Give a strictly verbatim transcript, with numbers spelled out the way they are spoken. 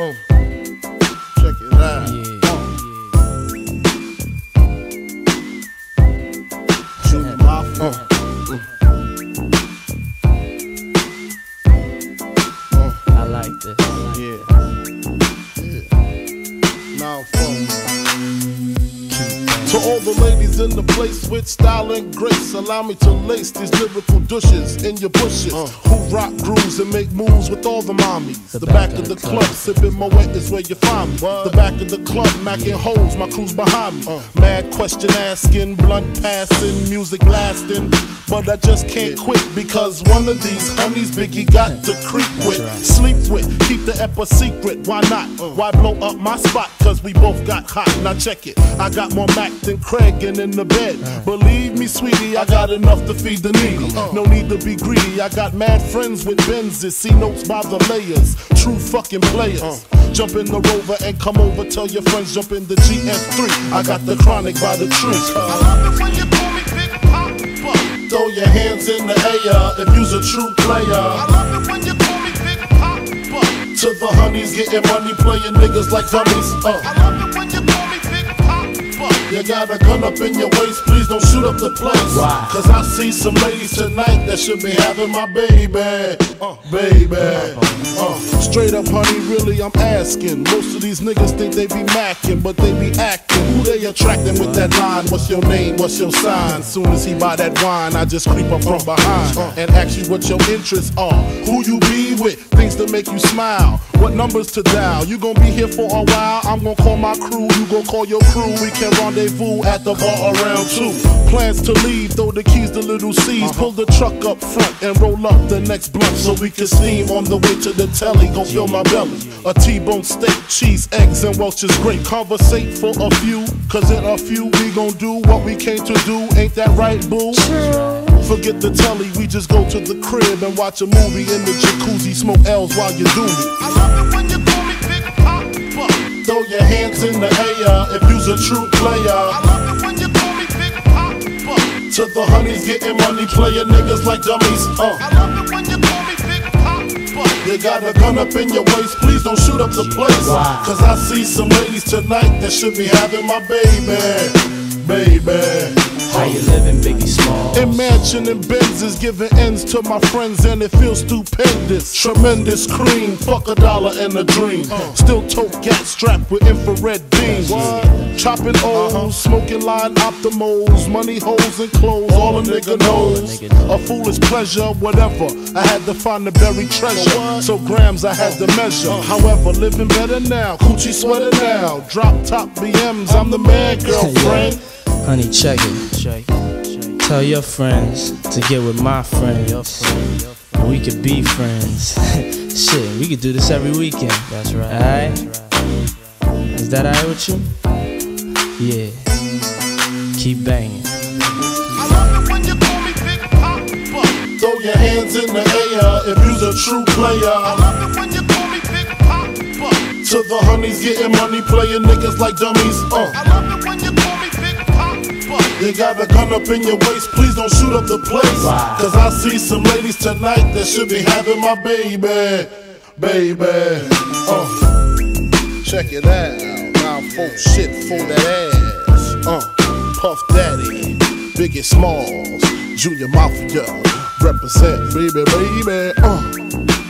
Uh, check it out. Yeah. Uh. Junior Mafia. Uh. I like this. Yeah. Yeah. Now phone. To all the ladies in the place with style and grace, allow me to lace these lyrical douches in your bushes. Uh. Who rock grooves and make moves with all the mommies. The, the back, back of the, the club, club sipping Moet is where you find me. What? The back of the club, macking holes, my crew's behind me. Uh. Mad question asking, blunt passing, music blasting. But I just can't yeah. quit because one of these homies Biggie got to creep with, right. sleep with, keep the ep a secret. Why not? Uh. Why blow up my spot? Cause we both got hot. Now check it. I got more Mac than Craig and in the bed. Uh. Believe me, sweetie, I got enough to feed the needy. Uh. No need to be greedy. I got mad friends with Benzes, see notes by the layers. True fucking players. Uh. Jump in the Rover and come over. Tell your friends jump in the G S three. I got the chronic by the tree. Uh. I love it when you call me Big Papa. Throw your hands in the air if you's a true player. I love it when you call me Big Papa. To the honeys getting money, playing niggas like dummies. Uh. I love it when you call me Big Papa. You got a gun up in your waist, please don't shoot up the place. Why? Cause I see some ladies tonight that should be having my baby. Uh, baby. Uh, straight up, honey, really, I'm asking. Most of these niggas think they be macking, but they be acting. Who they attracting with that line? What's your name? What's your sign? Soon as he buy that wine, I just creep up from behind and ask you what your interests are. Who you be with? Things to make you smile. What numbers to dial? You gon' be here for a while. I'm gon' call my crew. You gon' call your crew. We can rendezvous at the bar around two. Plans to leave, throw the keys to little C's. Pull the truck up front and roll up the next blunt so we can steam on the way to the telly. Gon' fill my belly. A T-bone steak, cheese, eggs, and Welch's grape. Conversate for a few, cause in a few we gon' do what we came to do. Ain't that right, boo? Forget the telly, we just go to the crib and watch a movie in the jacuzzi. Smoke L's while you do me. I love it when you call me Big Papa. Throw your hands in the air if you's a true player. I love it when you call me Big Papa. To the honeys getting money, playing niggas like dummies. Uh. I love it when you call me Big Papa. You got a gun up in your waist, please don't shoot up the place. Wow. Cause I see some ladies tonight that should be having my baby. Baby. How you living, Biggie Smalls? Imagining Benzes giving ends to my friends and it feels stupendous. Tremendous cream, fuck a dollar and a dream. Uh. Still tote gas strapped with infrared beams. What? Chopping O's, uh-huh. smoking line optimals, money holes and clothes, all a nigga knows. A foolish pleasure, whatever. I had to find the buried treasure, so grams I had to measure. Uh. However, living better now, coochie sweater now. Drop top B Ms, I'm the man, girlfriend. Honey, check it. Check it. Tell your friends to get with my friends. We could be friends. Shit, we could do this every weekend. That's right. Alright? Is that alright with you? Yeah. Keep banging. I love it when you call me Big Papa. Throw your hands in the air if you's a true player. I love it when you call me Big Papa. To the honeys getting money, playing niggas like dummies. Uh. I love it when you call me Big Papa. You got a gun up in your waist, please don't shoot up the place. Wow. Cause I see some ladies tonight that should be having my baby. Baby. Uh. Check it out. Now folk shit for that ass. Uh. Puff Daddy, Biggie Smalls, Junior Mafia, represent baby, baby. Uh.